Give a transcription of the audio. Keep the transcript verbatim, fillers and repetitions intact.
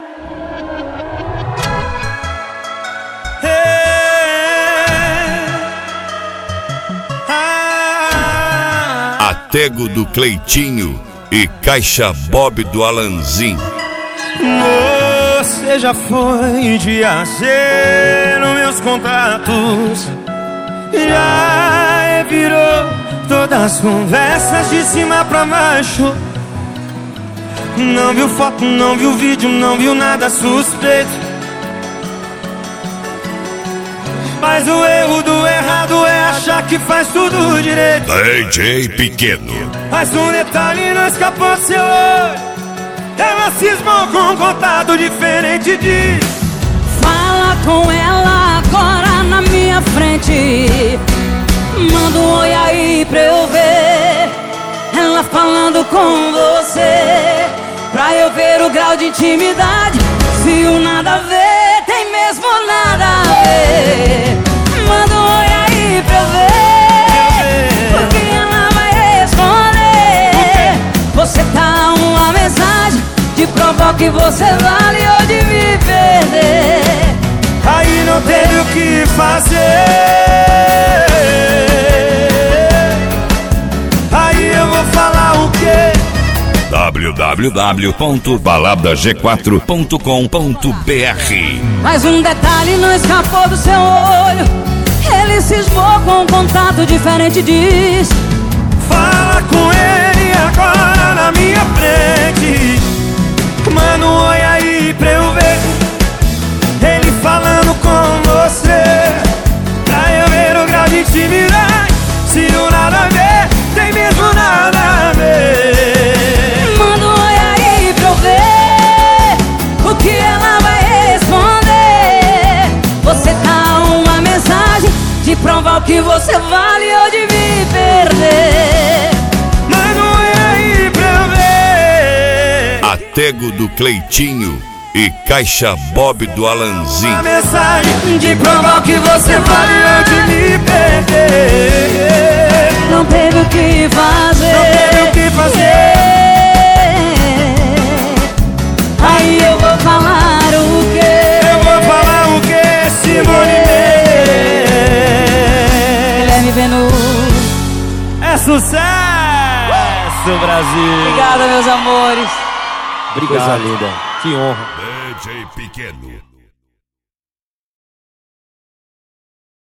Atego do Cleitinho e Caixa Bob do Alanzinho. Você já foi de A C nos meus contatos, já virou todas as conversas de cima pra baixo. Não viu foto, não viu vídeo, não viu nada suspeito. Mas o erro do errado é achar que faz tudo direito. D J Pequeno. Mas um detalhe não escapou do seu olho. Ela cismou com um contato diferente de... Fala com ela agora na minha frente. Manda um oi aí pra eu ver ela falando com você, pra eu ver o grau de intimidade. Se o nada a ver tem mesmo nada a ver. Manda um oi aí pra eu ver o que ela vai responder. Você tá uma mensagem de provar que você vale ou de me perder. Aí não teve o que fazer. Aí eu vou falar o quê? w w w ponto balada g quatro ponto com ponto b r. Mas um detalhe não escapou do seu olho. Ele cismou com um contato diferente e diz: fala com ele agora na minha frente. Manda um oi aí pra eu ver ele falando com você, pra eu ver o grau de intimidade. Se o nada a ver tem mesmo nada a ver. Manda um oi aí pra eu ver o que ela vai responder. Você dá uma mensagem de provar o que você vale ou de me perder. Manda um oi aí pra eu ver. Atego do Cleitinho e Caixa Bob do Alanzinho. Uma mensagem de provar o que você vale ou de me perder. Não teve o que fazer. Não teve o que fazer. Aí eu vou falar o quê? Eu vou falar o quê, Simone Mendes? Guilherme Venuto. É sucesso, Brasil. Obrigada, meus amores. Obrigado. Coisa linda. Que honra. D J Pequeno.